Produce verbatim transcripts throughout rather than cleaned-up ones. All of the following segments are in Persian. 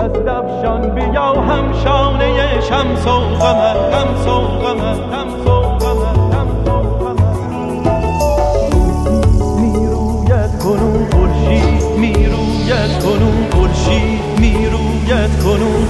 دست افشان بیا هم شانه شمس و قمر شمس و قمر شمس و قمر شمس و قمر میروید کنون خورشید میروید کنون خورشید میروید کنون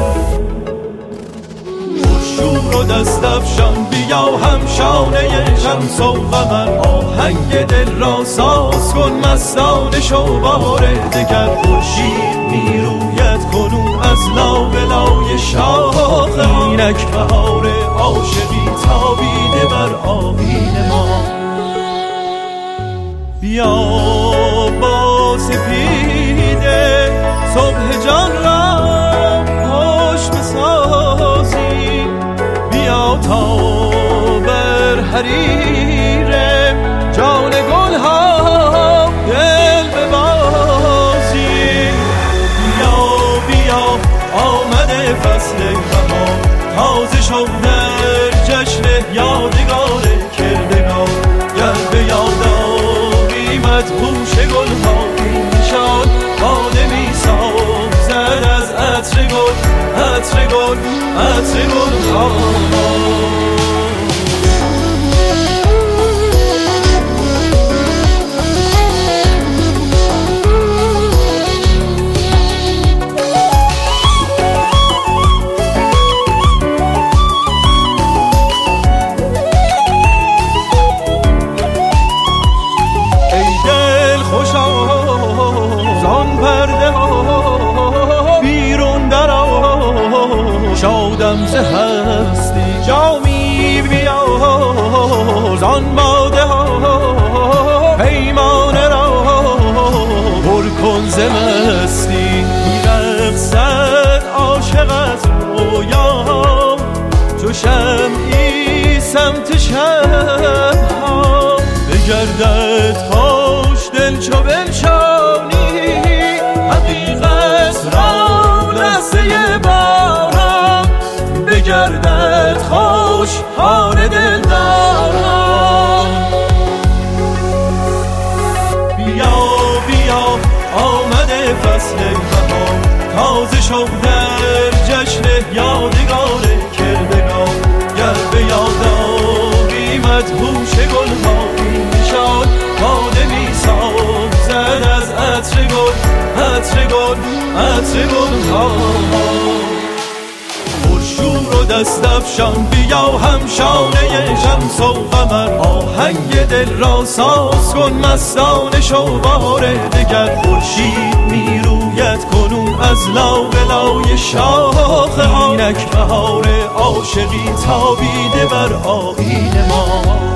شور و دست افشان بیا هم شانه شمس و قمر آهنگ دل را ساز کن مستانه شو بار دگر خورشید میروید کنون از لابلای شاخ اینک بهار عاشقی تابیده بر آیین ما بیا با سپیده صبح جان را خوش بسازی بیا تا بر حریر جان گل ها دل ببازی بیا بیا آمده فصل بهار تازه شد در جشن یادگار کردگار گر به یاد آویمت گوش گل ها پیشان باده می سازد از عطر گل عطر گل عطر گل ها شادم ز هستی جامی بیار زان باده ها پیمانه را پر کن ز مستی میرقصد عاشق از رویا چو شمعی سمت شبها بگردد خوش دل چو بنشانی حقیقت را لحظه باران بگردد خوش حال دل دارم بیا بیا آمده فصل بهار تازه شد در جشن یادگار کردگار گر به یاد آویمت هوش گل ها پیشان باده می سازد از عطر گل عطر گل عطر گل ها شور و دست افشان بیا هم شانه شمس و قمر آهنگ دل را ساز کن مستانه شو بار دگر خورشید میروید کنون از لابلای شاخ اینک بهار عاشقی تابیده بر آیین ما